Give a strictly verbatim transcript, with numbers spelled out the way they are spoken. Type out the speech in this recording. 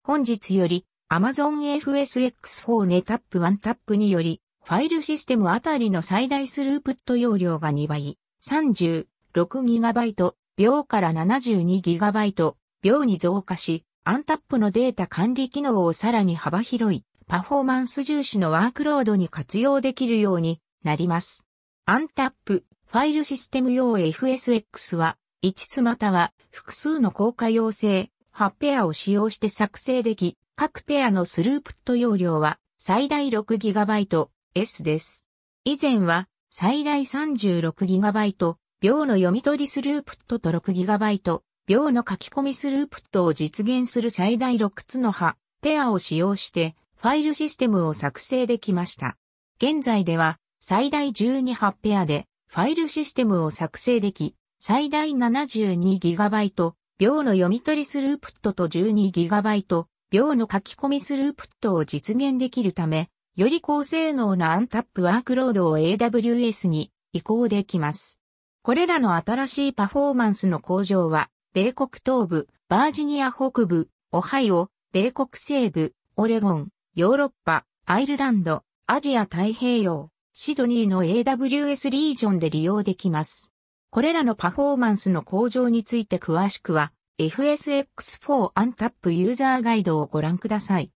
本日より Amazon エフエスエックスフォー ネタップワンタップによりファイルシステムあたりの最大スループット容量がにばい、さんじゅうろくギガバイト秒から ななじゅうにギガバイト秒に増加し、アンタップのデータ管理機能をさらに幅広いパフォーマンス重視のワークロードに活用できるようになります。アンタップファイルシステム用 エフエスエックス はいつつまたは複数の効果要請はちペアを使用して作成でき、各ペアのスループット容量は最大 ろくギガバイトエス です。以前は最大 さんじゅうろくギガバイト秒の読み取りスループットと ろくギガバイト秒の書き込みスループットを実現する最大ろくつのはちペアを使用してファイルシステムを作成できました。現在では最大じゅうにはちペアでファイルシステムを作成でき、最大 ななじゅうにギガバイト秒の読み取りスループットと じゅうにギガバイト秒の書き込みスループットを実現できるため、より高性能なアンタップワークロードを エーダブリューエス に移行できます。これらの新しいパフォーマンスの向上は、米国東部、バージニア北部、オハイオ、米国西部、オレゴン、ヨーロッパ、アイルランド、アジア太平洋、シドニーの エーダブリューエス リージョンで利用できます。これらのパフォーマンスの向上について詳しくは エフエスエックスフォー アンタップユーザーガイドをご覧ください。